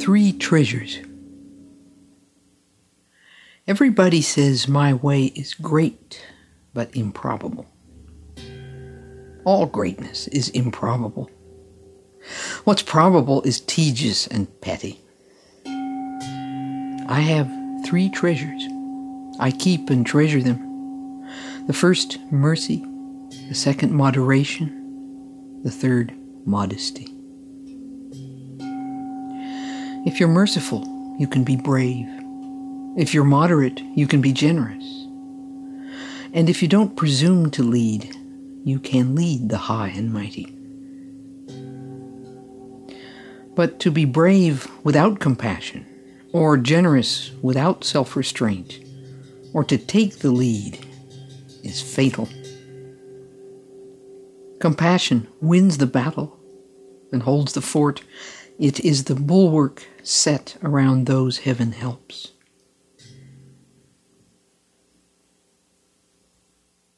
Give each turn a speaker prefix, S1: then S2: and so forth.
S1: 3 treasures. Everybody says my way is great, but improbable. All greatness is improbable. What's probable is tedious and petty. I have 3 treasures. I keep and treasure them. The first, mercy. The second, moderation. The third, modesty. If you're merciful, you can be brave. If you're moderate, you can be generous. And if you don't presume to lead, you can lead the high and mighty. But to be brave without compassion, or generous without self-restraint, or to take the lead, is fatal. Compassion wins the battle and holds the fort. It is the bulwark set around those heaven helps.